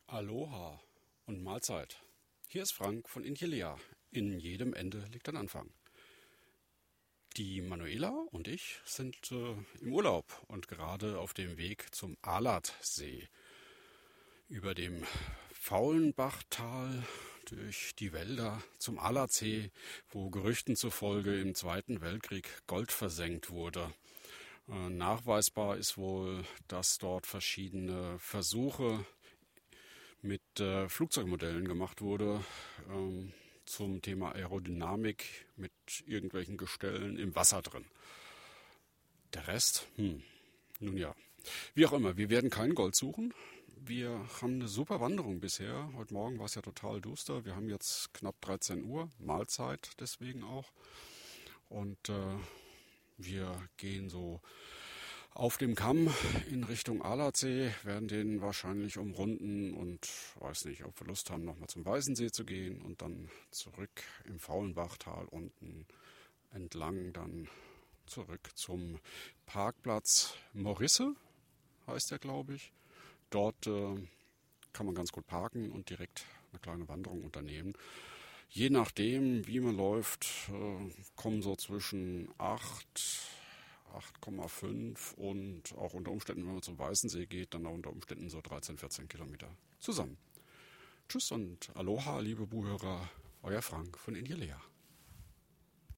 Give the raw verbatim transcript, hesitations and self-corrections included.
Aloha und Mahlzeit. Hier ist Frank von Inchilea. In jedem Ende liegt ein Anfang. Die Manuela und ich sind äh, im Urlaub und gerade auf dem Weg zum Alatsee. Über dem Faulenbachtal durch die Wälder zum Alatsee, wo Gerüchten zufolge im Zweiten Weltkrieg Gold versenkt wurde. Äh, nachweisbar ist wohl, dass dort verschiedene Versuche mit äh, Flugzeugmodellen gemacht wurde ähm, zum Thema Aerodynamik mit irgendwelchen Gestellen im Wasser drin. Der Rest, hm, nun ja. Wie auch immer, wir werden kein Gold suchen. Wir haben eine super Wanderung bisher. Heute Morgen war es ja total duster. Wir haben jetzt knapp dreizehn Uhr, Mahlzeit deswegen auch. Und äh, wir gehen so auf dem Kamm in Richtung Alatsee, werden den wahrscheinlich umrunden und weiß nicht, ob wir Lust haben, nochmal zum Weißensee zu gehen und dann zurück im Faulenbachtal unten entlang dann zurück zum Parkplatz Morisse, heißt der, glaube ich. Dort äh, kann man ganz gut parken und direkt eine kleine Wanderung unternehmen. Je nachdem, wie man läuft, äh, kommen so zwischen acht acht Komma fünf und auch unter Umständen, wenn man zum Weißensee geht, dann auch unter Umständen so dreizehn, vierzehn Kilometer zusammen. Tschüss und Aloha, liebe Buchhörer, euer Frank von Inchilea.